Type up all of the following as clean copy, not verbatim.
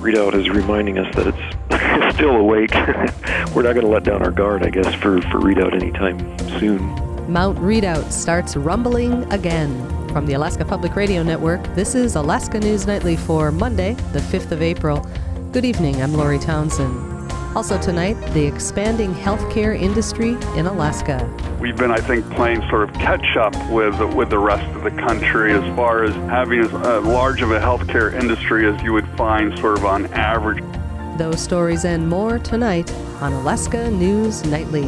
Redoubt is reminding us that it's still awake. We're not going to let down our guard, I guess, for Redoubt anytime soon. Mount Redoubt starts rumbling again. From the Alaska Public Radio Network, this is Alaska News Nightly for Monday, the 5th of April. Good evening, I'm Lori Townsend. Also tonight, the expanding healthcare industry in Alaska. We've been, I think, playing sort of catch-up with the rest of the country as far as having as large of a healthcare industry as you would find sort of on average. Those stories and more tonight on Alaska News Nightly.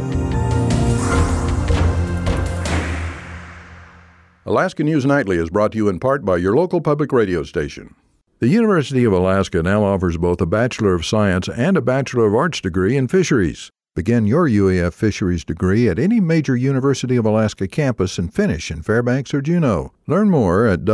Alaska News Nightly is brought to you in part by your local public radio station. The University of Alaska now offers both a Bachelor of Science and a Bachelor of Arts degree in fisheries. Begin your UAF fisheries degree at any major University of Alaska campus and finish in Fairbanks or Juneau. Learn more at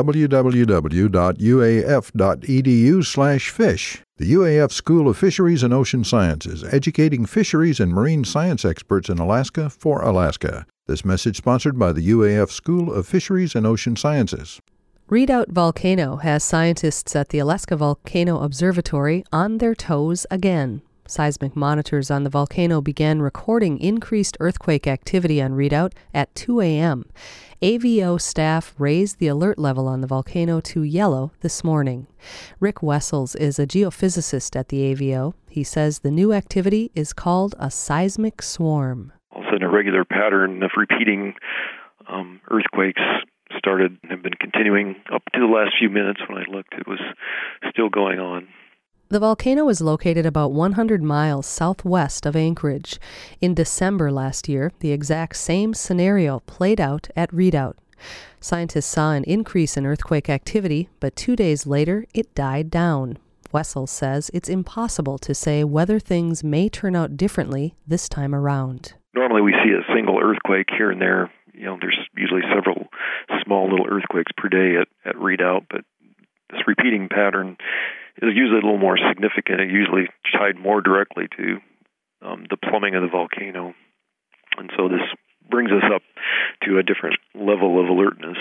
www.uaf.edu/fish. The UAF School of Fisheries and Ocean Sciences, educating fisheries and marine science experts in Alaska for Alaska. This message sponsored by the UAF School of Fisheries and Ocean Sciences. Redoubt Volcano has scientists at the Alaska Volcano Observatory on their toes again. Seismic monitors on the volcano began recording increased earthquake activity on Redoubt at 2 a.m. AVO staff raised the alert level on the volcano to yellow this morning. Rick Wessels is a geophysicist at the AVO. He says the new activity is called a seismic swarm. All of a sudden, a regular pattern of repeating earthquakes started and have been continuing up to the last few minutes. When I looked, it was still going on. The volcano is located about 100 miles southwest of Anchorage. In December last year, the exact same scenario played out at Redoubt. Scientists saw an increase in earthquake activity, but 2 days later, it died down. Wessels says it's impossible to say whether things may turn out differently this time around. Normally we see a single earthquake here and there. There's usually several small little earthquakes per day at Redoubt, but this repeating pattern is usually a little more significant. It usually tied more directly to the plumbing of the volcano. And so this brings us up to a different level of alertness.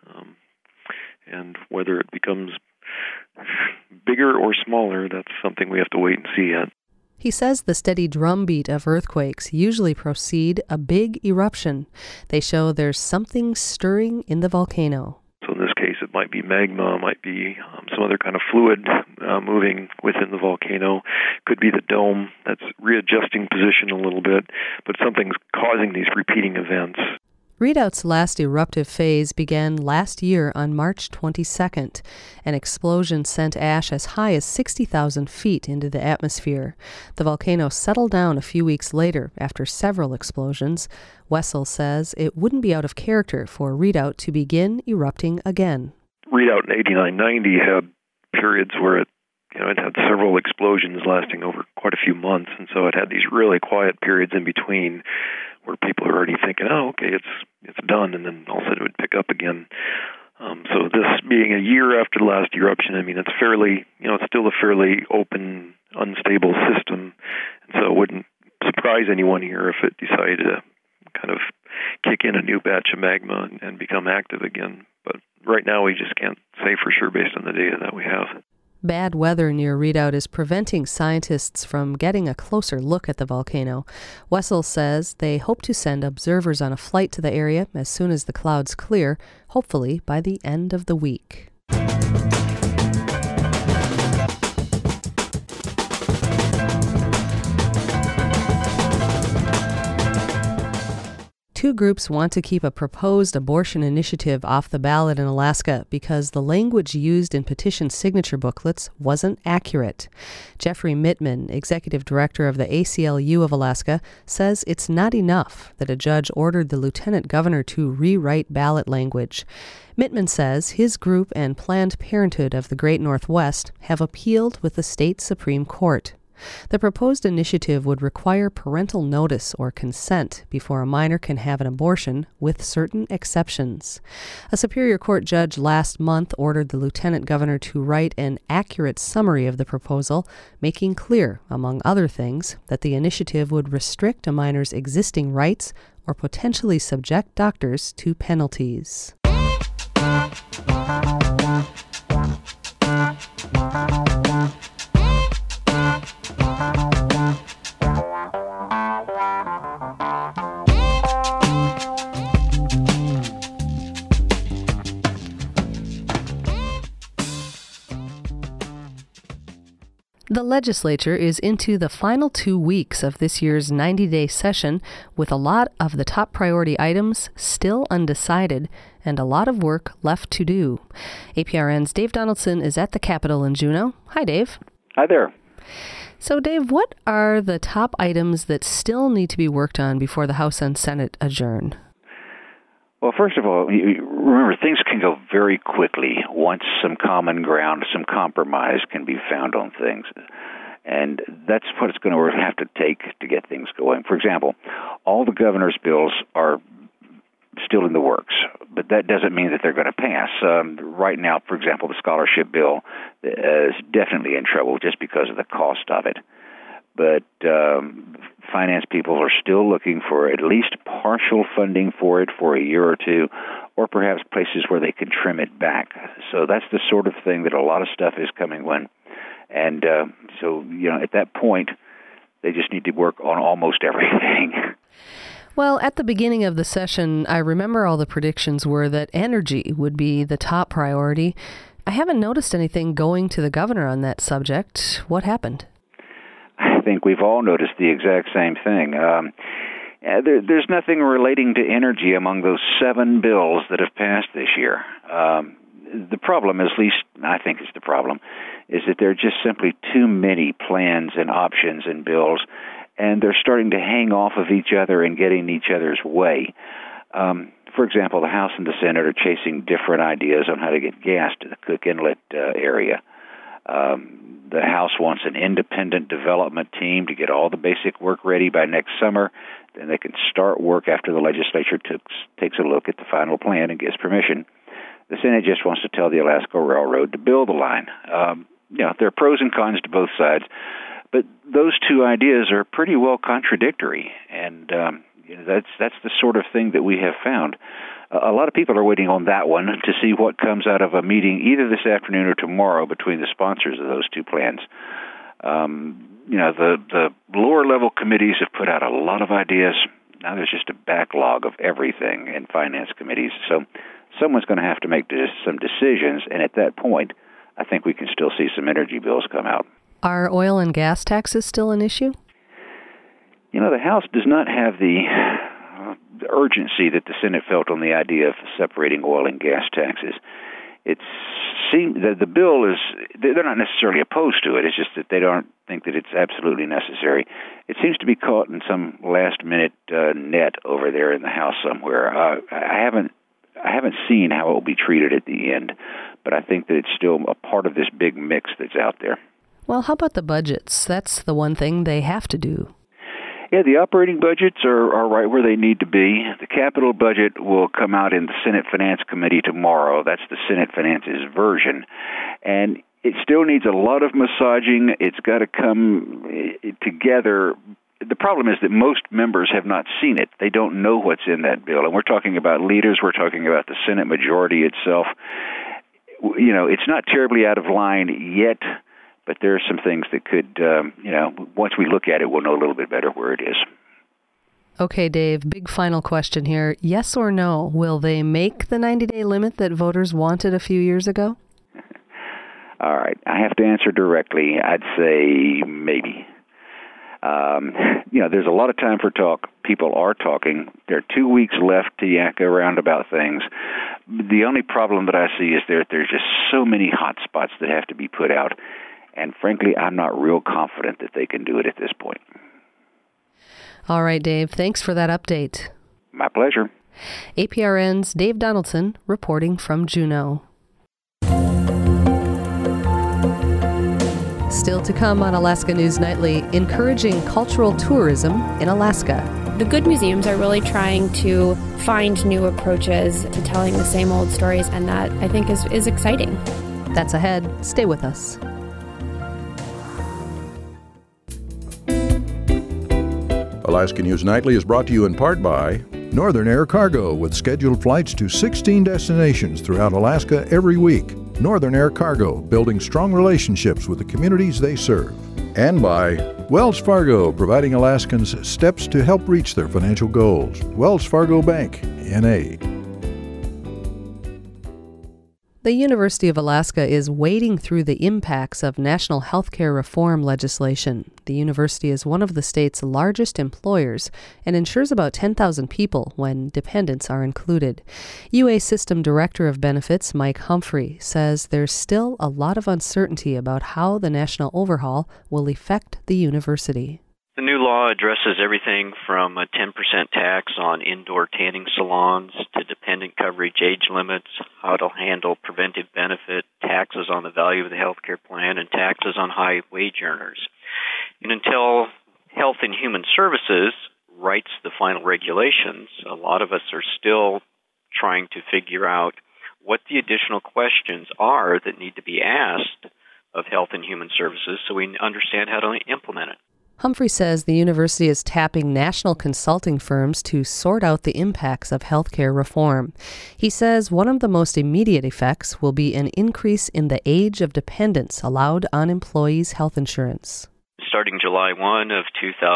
And whether it becomes bigger or smaller, that's something we have to wait and see yet. He says the steady drumbeat of earthquakes usually precede a big eruption. They show there's something stirring in the volcano. So in this case, it might be magma, might be some other kind of fluid moving within the volcano. Could be the dome that's readjusting position a little bit, but something's causing these repeating events. Redoubt's last eruptive phase began last year on March 22nd. An explosion sent ash as high as 60,000 feet into the atmosphere. The volcano settled down a few weeks later after several explosions. Wessels says it wouldn't be out of character for Redoubt to begin erupting again. Redoubt in 89-90 had periods where it had several explosions lasting over quite a few months, and so it had these really quiet periods in between where people are already thinking, oh, okay, it's done, and then all of a sudden it would pick up again. So this being a year after the last eruption, it's fairly, it's still a fairly open, unstable system, and so it wouldn't surprise anyone here if it decided to kind of kick in a new batch of magma and become active again. But right now we just can't say for sure based on the data that we have. Bad weather near Redoubt is preventing scientists from getting a closer look at the volcano. Wessels says they hope to send observers on a flight to the area as soon as the clouds clear, hopefully by the end of the week. Two groups want to keep a proposed abortion initiative off the ballot in Alaska because the language used in petition signature booklets wasn't accurate. Jeffrey Mittman, executive director of the ACLU of Alaska, says it's not enough that a judge ordered the lieutenant governor to rewrite ballot language. Mittman says his group and Planned Parenthood of the Great Northwest have appealed with the state Supreme Court. The proposed initiative would require parental notice or consent before a minor can have an abortion, with certain exceptions. A Superior Court judge last month ordered the lieutenant governor to write an accurate summary of the proposal, making clear, among other things, that the initiative would restrict a minor's existing rights or potentially subject doctors to penalties. The legislature is into the final 2 weeks of this year's 90-day session, with a lot of the top priority items still undecided and a lot of work left to do. APRN's Dave Donaldson is at the Capitol in Juneau. Hi, Dave. Hi there. So, Dave, what are the top items that still need to be worked on before the House and Senate adjourn? Well, first of all, remember, things can go very quickly once some common ground, some compromise can be found on things. And that's what it's going to have to take to get things going. For example, all the governor's bills are still in the works, but that doesn't mean that they're going to pass. Right now, for example, the scholarship bill is definitely in trouble just because of the cost of it. But finance people are still looking for at least partial funding for it for a year or two, or perhaps places where they can trim it back. So that's the sort of thing that a lot of stuff is coming when. And so, at that point, they just need to work on almost everything. Well, at the beginning of the session, I remember all the predictions were that energy would be the top priority. I haven't noticed anything going to the governor on that subject. What happened? I think we've all noticed the exact same thing. There's nothing relating to energy among those 7 bills that have passed this year. The problem, at least I think is the problem, is that there are just simply too many plans and options and bills, and they're starting to hang off of each other and get in each other's way. For example, the House and the Senate are chasing different ideas on how to get gas to the Cook Inlet area. The House wants an independent development team to get all the basic work ready by next summer. Then they can start work after the legislature takes a look at the final plan and gives permission. The Senate just wants to tell the Alaska Railroad to build the line. There are pros and cons to both sides, but those two ideas are pretty well contradictory, and that's the sort of thing that we have found. A lot of people are waiting on that one to see what comes out of a meeting either this afternoon or tomorrow between the sponsors of those two plans. The lower level committees have put out a lot of ideas. Now there's just a backlog of everything in finance committees. So someone's going to have to make some decisions, and at that point, I think we can still see some energy bills come out. Are oil and gas taxes still an issue? The House does not have the urgency that the Senate felt on the idea of separating oil and gas taxes. It seems that the bill is, they're not necessarily opposed to it, it's just that they don't think that it's absolutely necessary. It seems to be caught in some last-minute net over there in the House somewhere. I haven't seen how it will be treated at the end, but I think that it's still a part of this big mix that's out there. Well, how about the budgets? That's the one thing they have to do. Yeah, the operating budgets are right where they need to be. The capital budget will come out in the Senate Finance Committee tomorrow. That's the Senate Finance's version. And it still needs a lot of massaging. It's got to come together. The problem is that most members have not seen it. They don't know what's in that bill. And we're talking about leaders. We're talking about the Senate majority itself. It's not terribly out of line yet, but there are some things that could, once we look at it, we'll know a little bit better where it is. Okay, Dave, big final question here. Yes or no, will they make the 90-day limit that voters wanted a few years ago? All right, I have to answer directly. I'd say maybe. There's a lot of time for talk. People are talking. There are 2 weeks left to yak around about things. The only problem that I see is there's just so many hot spots that have to be put out. And frankly, I'm not real confident that they can do it at this point. All right, Dave. Thanks for that update. My pleasure. APRN's Dave Donaldson reporting from Juneau. Still to come on Alaska News Nightly, encouraging cultural tourism in Alaska. The good museums are really trying to find new approaches to telling the same old stories, and that, I think, is exciting. That's ahead. Stay with us. Alaska News Nightly is brought to you in part by Northern Air Cargo, with scheduled flights to 16 destinations throughout Alaska every week. Northern Air Cargo, building strong relationships with the communities they serve. And by Wells Fargo, providing Alaskans steps to help reach their financial goals. Wells Fargo Bank, N.A. The University of Alaska is wading through the impacts of national healthcare reform legislation. The university is one of the state's largest employers and insures about 10,000 people when dependents are included. UA System Director of Benefits, Mike Humphrey, says there's still a lot of uncertainty about how the national overhaul will affect the university. The new law addresses everything from a 10% tax on indoor tanning salons to dependent coverage age limits, how to handle preventive benefit, taxes on the value of the health care plan, and taxes on high wage earners. And until Health and Human Services writes the final regulations, a lot of us are still trying to figure out what the additional questions are that need to be asked of Health and Human Services so we understand how to implement it. Humphrey says the university is tapping national consulting firms to sort out the impacts of healthcare reform. He says one of the most immediate effects will be an increase in the age of dependents allowed on employees' health insurance. Starting July 1 of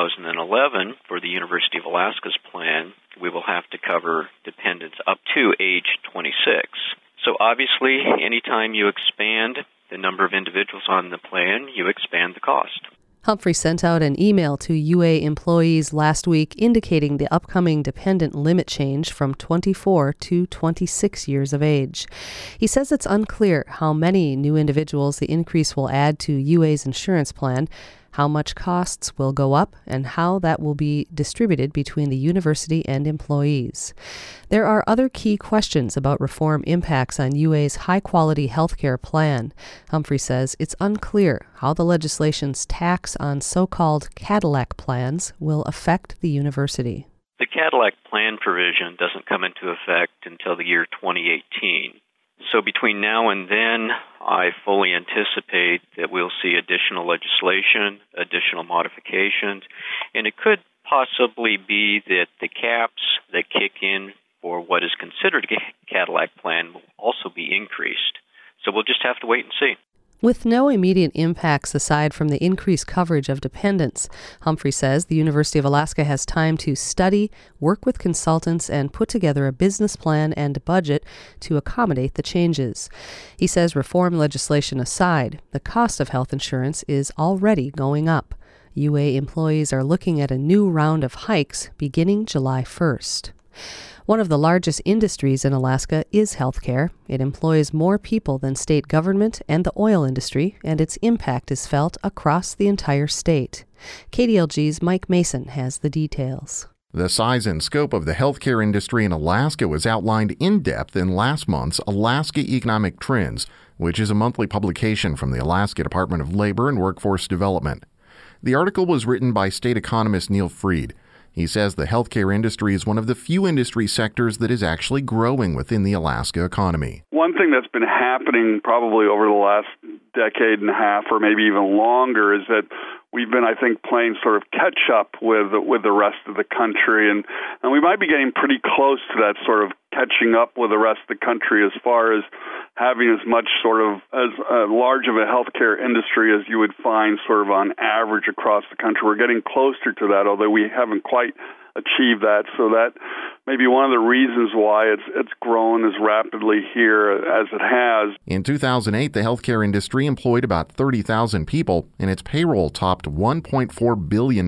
2011, for the University of Alaska's plan, we will have to cover dependents up to age 26. So obviously, anytime you expand the number of individuals on the plan, you expand the cost. Humphrey sent out an email to UA employees last week indicating the upcoming dependent limit change from 24 to 26 years of age. He says it's unclear how many new individuals the increase will add to UA's insurance plan, how much costs will go up, and how that will be distributed between the university and employees. There are other key questions about reform impacts on UA's high-quality healthcare plan. Humphrey says it's unclear how the legislation's tax on so-called Cadillac plans will affect the university. The Cadillac plan provision doesn't come into effect until the year 2018. So between now and then, I fully anticipate that we'll see additional legislation, additional modifications, and it could possibly be that the caps that kick in for what is considered a Cadillac plan will also be increased. So we'll just have to wait and see. With no immediate impacts aside from the increased coverage of dependents, Humphrey says the University of Alaska has time to study, work with consultants, and put together a business plan and budget to accommodate the changes. He says reform legislation aside, the cost of health insurance is already going up. UA employees are looking at a new round of hikes beginning July 1st. One of the largest industries in Alaska is healthcare. It employs more people than state government and the oil industry, and its impact is felt across the entire state. KDLG's Mike Mason has the details. The size and scope of the healthcare industry in Alaska was outlined in depth in last month's Alaska Economic Trends, which is a monthly publication from the Alaska Department of Labor and Workforce Development. The article was written by state economist Neil Freed. He says the healthcare industry is one of the few industry sectors that is actually growing within the Alaska economy. One thing that's been happening probably over the last decade and a half or maybe even longer is that we've been, I think, playing sort of catch up with the rest of the country, and we might be getting pretty close to that sort of catching up with the rest of the country as far as having as much sort of as large of a healthcare industry as you would find sort of on average across the country. We're getting closer to that, although we haven't quite achieved that. So that may be one of the reasons why it's grown as rapidly here as it has. In 2008, the healthcare industry employed about 30,000 people, and its payroll topped $1.4 billion.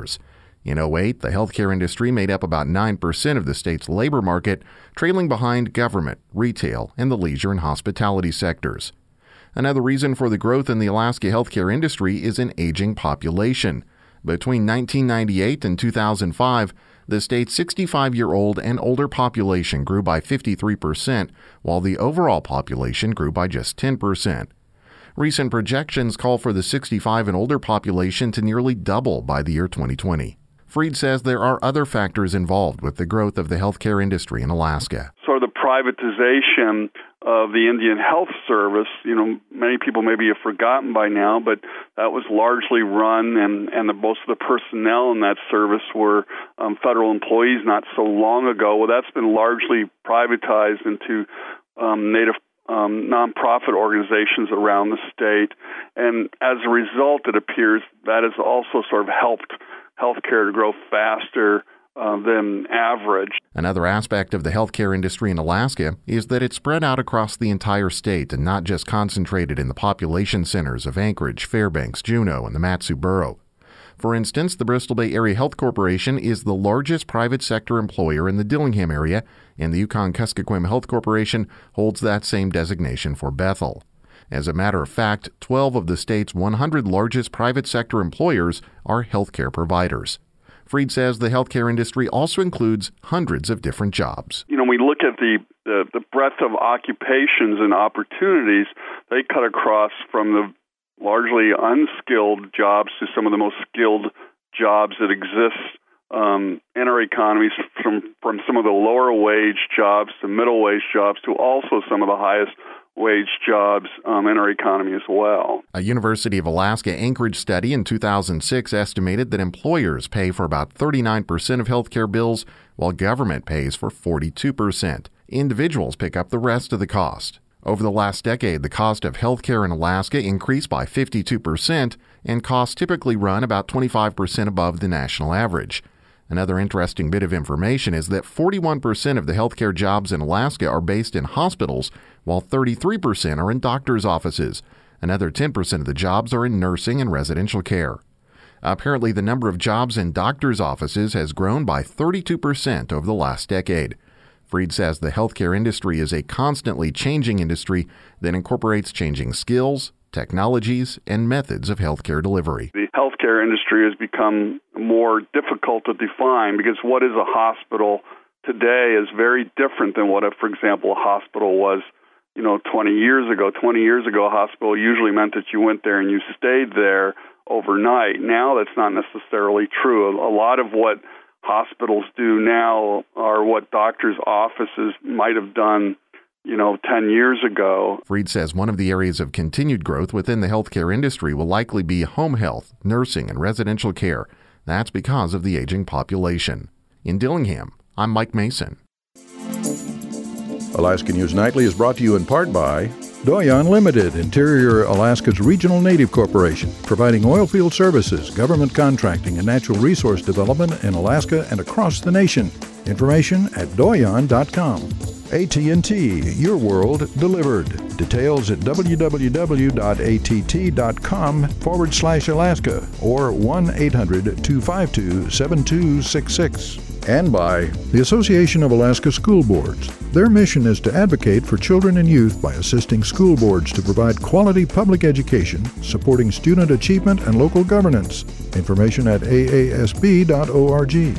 In 2008, the healthcare industry made up about 9% of the state's labor market, trailing behind government, retail, and the leisure and hospitality sectors. Another reason for the growth in the Alaska healthcare industry is an aging population. Between 1998 and 2005, the state's 65-year-old and older population grew by 53%, while the overall population grew by just 10%. Recent projections call for the 65 and older population to nearly double by the year 2020. Freed says there are other factors involved with the growth of the healthcare industry in Alaska. Sort of the privatization of the Indian Health Service, many people maybe have forgotten by now, but that was largely run, and most of the personnel in that service were federal employees not so long ago. Well, that's been largely privatized into Native nonprofit organizations around the state, and as a result, it appears that has also sort of helped healthcare to grow faster than average. Another aspect of the healthcare industry in Alaska is that it's spread out across the entire state and not just concentrated in the population centers of Anchorage, Fairbanks, Juneau, and the Mat-Su Borough. For instance, the Bristol Bay Area Health Corporation is the largest private sector employer in the Dillingham area, and the Yukon-Kuskokwim Health Corporation holds that same designation for Bethel. As a matter of fact, 12 of the state's 100 largest private sector employers are healthcare providers. Freed says the healthcare industry also includes hundreds of different jobs. We look at the breadth of occupations and opportunities. They cut across from the largely unskilled jobs to some of the most skilled jobs that exist in our economies, from some of the lower wage jobs to middle wage jobs to also some of the highest wage jobs in our economy as well. A University of Alaska Anchorage study in 2006 estimated that employers pay for about 39% of healthcare bills, while government pays for 42%. Individuals pick up the rest of the cost. Over the last decade, the cost of healthcare in Alaska increased by 52%, and costs typically run about 25% above the national average. Another interesting bit of information is that 41% of the healthcare jobs in Alaska are based in hospitals, while 33% are in doctors' offices. Another 10% of the jobs are in nursing and residential care. Apparently, the number of jobs in doctors' offices has grown by 32% over the last decade. Freed says the healthcare industry is a constantly changing industry that incorporates changing skills, technologies, and methods of healthcare delivery. The healthcare industry has become more difficult to define because what is a hospital today is very different than what, for example, a hospital was 20 years ago. 20 years ago, a hospital usually meant that you went there and you stayed there overnight. Now that's not necessarily true. A lot of what hospitals do now are what doctors' offices might have done 10 years ago. Freed says one of the areas of continued growth within the healthcare industry will likely be home health, nursing, and residential care. That's because of the aging population. In Dillingham, I'm Mike Mason. Alaska News Nightly is brought to you in part by Doyon Limited, Interior Alaska's regional native corporation, providing oilfield services, government contracting, and natural resource development in Alaska and across the nation. Information at doyon.com. AT&T, your world delivered. Details at www.att.com/Alaska or 1-800-252-7266. And by the Association of Alaska School Boards. Their mission is to advocate for children and youth by assisting school boards to provide quality public education, supporting student achievement and local governance. Information at aasb.org.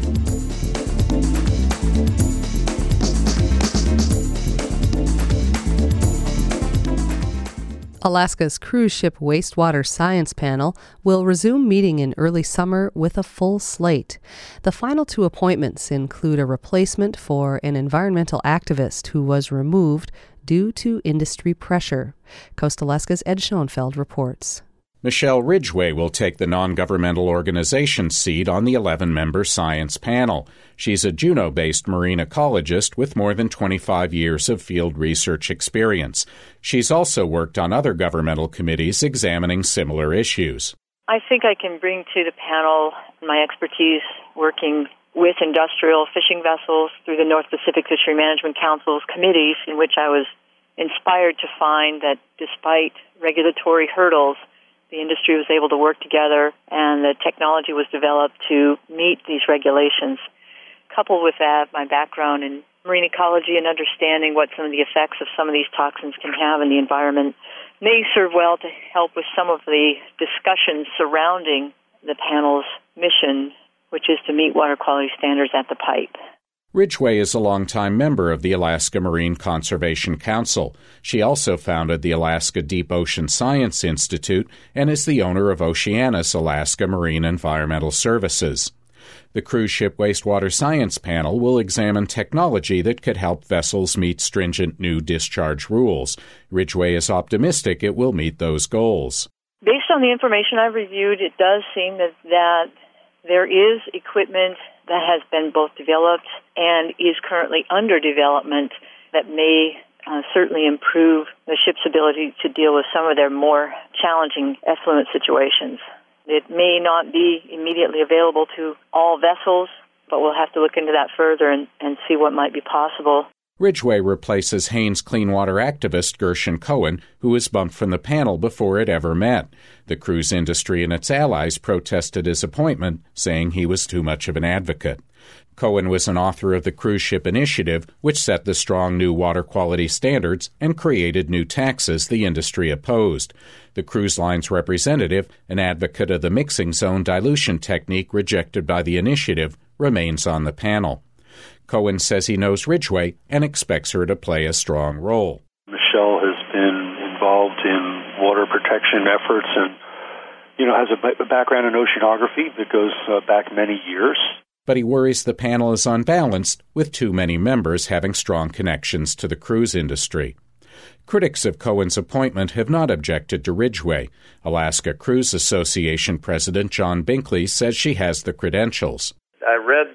Alaska's cruise ship wastewater science panel will resume meeting in early summer with a full slate. The final two appointments include a replacement for an environmental activist who was removed due to industry pressure. Coast Alaska's Ed Schoenfeld reports. Michelle Ridgway will take the non-governmental organization seat on the 11-member science panel. She's a Juneau-based marine ecologist with more than 25 years of field research experience. She's also worked on other governmental committees examining similar issues. I think I can bring to the panel my expertise working with industrial fishing vessels through the North Pacific Fishery Management Council's committees, in which I was inspired to find that despite regulatory hurdles, the industry was able to work together and the technology was developed to meet these regulations. Coupled with that, my background in marine ecology and understanding what some of the effects of some of these toxins can have in the environment may serve well to help with some of the discussions surrounding the panel's mission, which is to meet water quality standards at the pipe. Ridgway is a longtime member of the Alaska Marine Conservation Council. She also founded the Alaska Deep Ocean Science Institute and is the owner of Oceanus Alaska Marine Environmental Services. The cruise ship wastewater science panel will examine technology that could help vessels meet stringent new discharge rules. Ridgway is optimistic it will meet those goals. Based on the information I've reviewed, it does seem that there is equipment that has been both developed and is currently under development that may certainly improve the ship's ability to deal with some of their more challenging effluent situations. It may not be immediately available to all vessels, but we'll have to look into that further and see what might be possible. Ridgway replaces Haines Clean Water activist Gershon Cohen, who was bumped from the panel before it ever met. The cruise industry and its allies protested his appointment, saying he was too much of an advocate. Cohen was an author of the Cruise Ship Initiative, which set the strong new water quality standards and created new taxes the industry opposed. The cruise line's representative, an advocate of the mixing zone dilution technique rejected by the initiative, remains on the panel. Cohen says he knows Ridgway and expects her to play a strong role. Michelle has been involved in water protection efforts and, has a background in oceanography that goes back many years. But he worries the panel is unbalanced, with too many members having strong connections to the cruise industry. Critics of Cohen's appointment have not objected to Ridgway. Alaska Cruise Association President John Binkley says she has the credentials. I read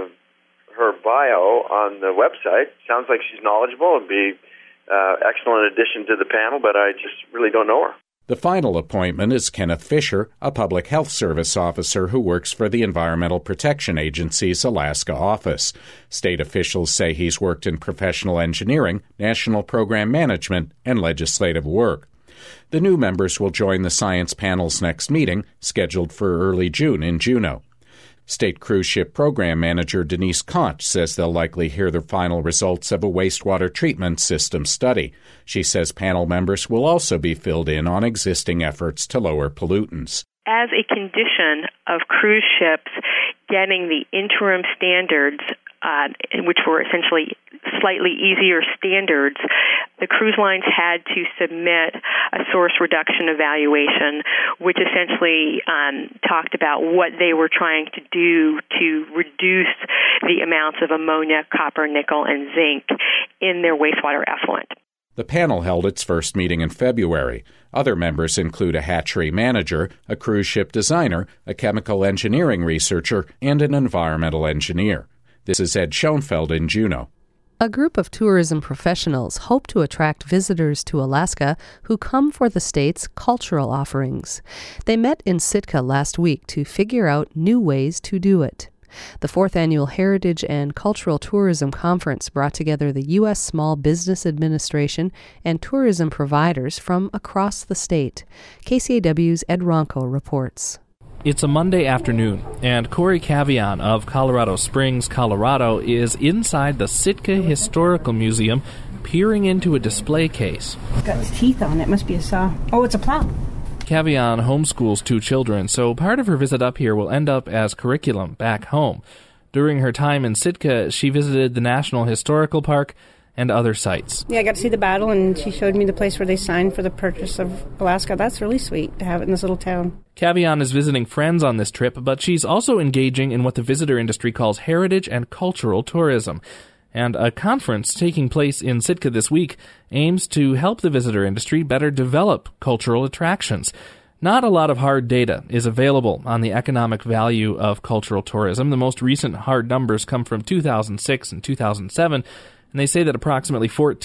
her bio on the website. Sounds like she's knowledgeable and be excellent addition to the panel, but I just really don't know her. The final appointment is Kenneth Fisher, a public health service officer who works for the Environmental Protection Agency's Alaska office. State officials say he's worked in professional engineering, national program management, and legislative work. The new members will join the science panel's next meeting, scheduled for early June in Juneau. State Cruise Ship Program Manager Denise Conch says they'll likely hear the final results of a wastewater treatment system study. She says panel members will also be filled in on existing efforts to lower pollutants. As a condition of cruise ships getting the interim standards, which were essentially slightly easier standards, the cruise lines had to submit a source reduction evaluation, which essentially talked about what they were trying to do to reduce the amounts of ammonia, copper, nickel, and zinc in their wastewater effluent. The panel held its first meeting in February. Other members include a hatchery manager, a cruise ship designer, a chemical engineering researcher, and an environmental engineer. This is Ed Schoenfeld in Juneau. A group of tourism professionals hope to attract visitors to Alaska who come for the state's cultural offerings. They met in Sitka last week to figure out new ways to do it. The 4th Annual Heritage and Cultural Tourism Conference brought together the U.S. Small Business Administration and tourism providers from across the state. KCAW's Ed Ronco reports. It's a Monday afternoon, and Corey Cavian of Colorado Springs, Colorado, is inside the Sitka Historical Museum peering into a display case. It's got teeth on it. Must be a saw. Oh, it's a plow. Cavian homeschools 2 children, so part of her visit up here will end up as curriculum back home. During her time in Sitka, she visited the National Historical Park and other sites. Yeah, I got to see the battle, and she showed me the place where they signed for the purchase of Alaska. That's really sweet to have it in this little town. Cavian is visiting friends on this trip, but she's also engaging in what the visitor industry calls heritage and cultural tourism. And a conference taking place in Sitka this week aims to help the visitor industry better develop cultural attractions. Not a lot of hard data is available on the economic value of cultural tourism. The most recent hard numbers come from 2006 and 2007, and they say that approximately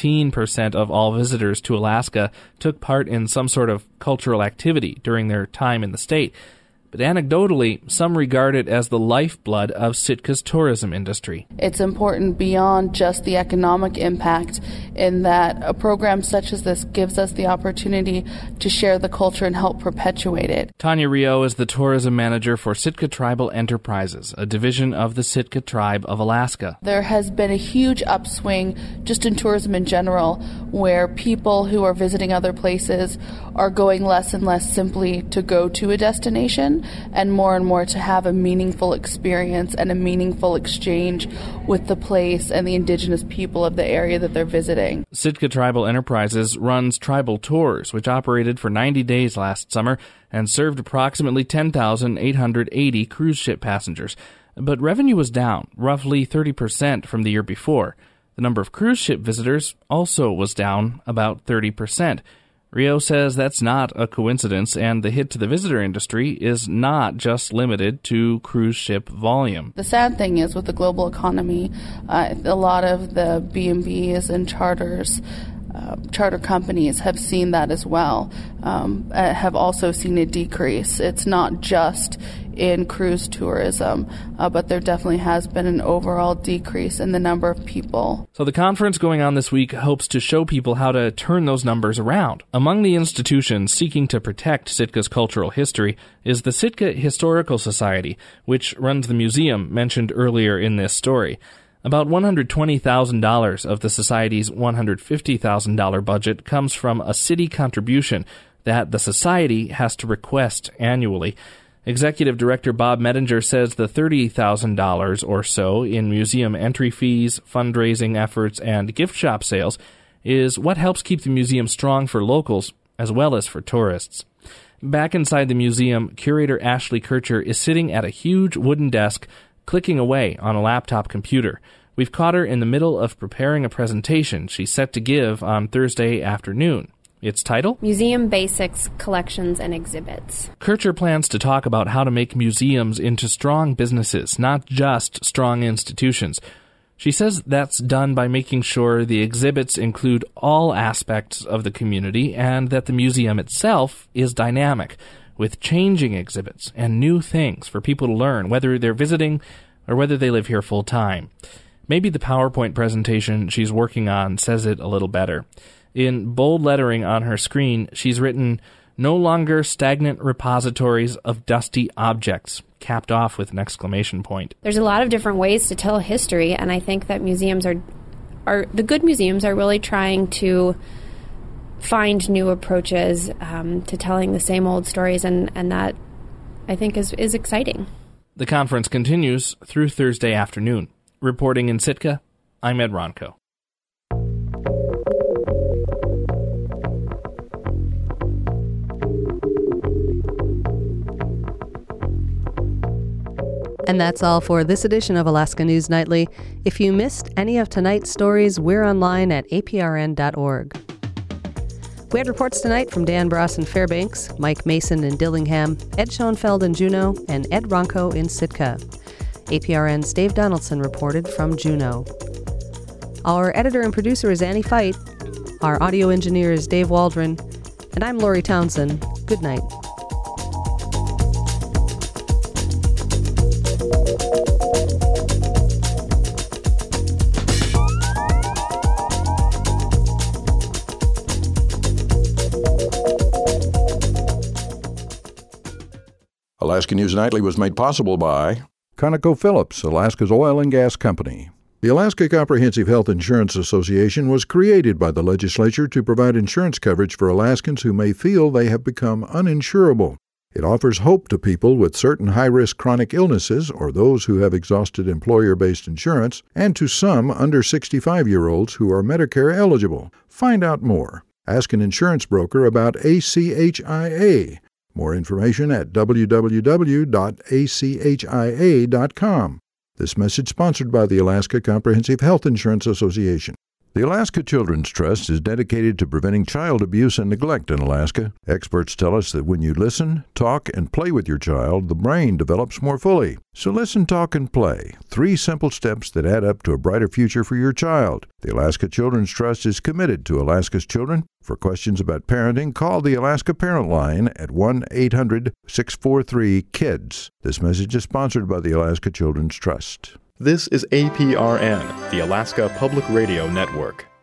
14% of all visitors to Alaska took part in some sort of cultural activity during their time in the state. But anecdotally, some regard it as the lifeblood of Sitka's tourism industry. It's important beyond just the economic impact in that a program such as this gives us the opportunity to share the culture and help perpetuate it. Tanya Rio is the tourism manager for Sitka Tribal Enterprises, a division of the Sitka Tribe of Alaska. There has been a huge upswing just in tourism in general, where people who are visiting other places are going less and less simply to go to a destination and more to have a meaningful experience and a meaningful exchange with the place and the indigenous people of the area that they're visiting. Sitka Tribal Enterprises runs tribal tours, which operated for 90 days last summer and served approximately 10,880 cruise ship passengers. But revenue was down, roughly 30% from the year before. The number of cruise ship visitors also was down about 30%. Rio says that's not a coincidence, and the hit to the visitor industry is not just limited to cruise ship volume. The sad thing is, with the global economy, a lot of the B&Bs and charters charter companies have seen that as well, have also seen a decrease. It's not just in cruise tourism, but there definitely has been an overall decrease in the number of people. So the conference going on this week hopes to show people how to turn those numbers around. Among the institutions seeking to protect Sitka's cultural history is the Sitka Historical Society, which runs the museum mentioned earlier in this story. About $120,000 of the Society's $150,000 budget comes from a city contribution that the Society has to request annually. Executive Director Bob Mettinger says the $30,000 or so in museum entry fees, fundraising efforts, and gift shop sales is what helps keep the museum strong for locals as well as for tourists. Back inside the museum, curator Ashley Kircher is sitting at a huge wooden desk clicking away on a laptop computer. We've caught her in the middle of preparing a presentation she's set to give on Thursday afternoon. Its title? Museum Basics, Collections, and Exhibits. Kircher plans to talk about how to make museums into strong businesses, not just strong institutions. She says that's done by making sure the exhibits include all aspects of the community and that the museum itself is dynamic, with changing exhibits and new things for people to learn, whether they're visiting or whether they live here full time. Maybe the PowerPoint presentation she's working on says it a little better. In bold lettering on her screen, she's written, "No longer stagnant repositories of dusty objects," capped off with an exclamation point. There's a lot of different ways to tell history, and I think that museums are the good museums are really trying to find new approaches to telling the same old stories, and that I think is exciting. The conference continues through Thursday afternoon. Reporting in Sitka, I'm Ed Ronco. And that's all for this edition of Alaska News Nightly. If you missed any of tonight's stories, we're online at aprn.org. We had reports tonight from Dan Bross in Fairbanks, Mike Mason in Dillingham, Ed Schoenfeld in Juneau, and Ed Ronco in Sitka. APRN's Dave Donaldson reported from Juneau. Our editor and producer is Annie Fight. Our audio engineer is Dave Waldron. And I'm Lori Townsend. Good night. Alaska News Nightly was made possible by ConocoPhillips, Alaska's oil and gas company. The Alaska Comprehensive Health Insurance Association was created by the legislature to provide insurance coverage for Alaskans who may feel they have become uninsurable. It offers hope to people with certain high-risk chronic illnesses or those who have exhausted employer-based insurance, and to some under 65-year-olds who are Medicare eligible. Find out more. Ask an insurance broker about ACHIA. More information at www.achia.com. This message sponsored by the Alaska Comprehensive Health Insurance Association. The Alaska Children's Trust is dedicated to preventing child abuse and neglect in Alaska. Experts tell us that when you listen, talk, and play with your child, the brain develops more fully. So listen, talk, and play. 3 simple steps that add up to a brighter future for your child. The Alaska Children's Trust is committed to Alaska's children. For questions about parenting, call the Alaska Parent Line at 1-800-643-KIDS. This message is sponsored by the Alaska Children's Trust. This is APRN, the Alaska Public Radio Network.